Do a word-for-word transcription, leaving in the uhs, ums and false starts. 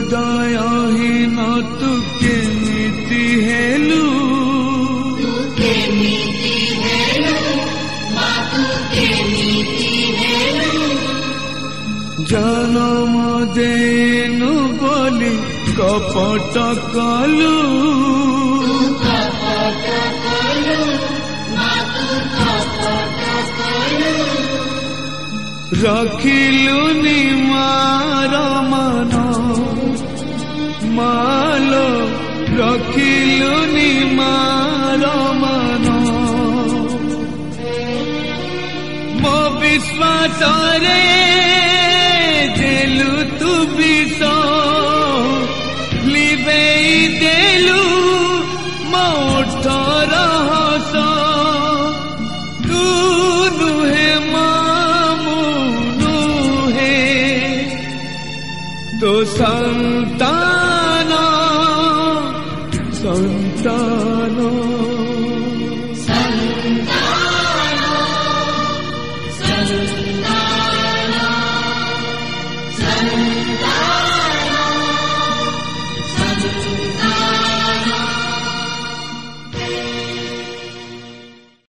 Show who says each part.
Speaker 1: हृदयहीन तू केमिति हेलु जनम देनु बोली कपट कलु रखिलुनि मार मन मालो रखिलुनि मार मन मो विश्वास रे देलु तू विष लिबेई देलु मोठ रहस तू नुहे मामु नुहे तो संतान संतान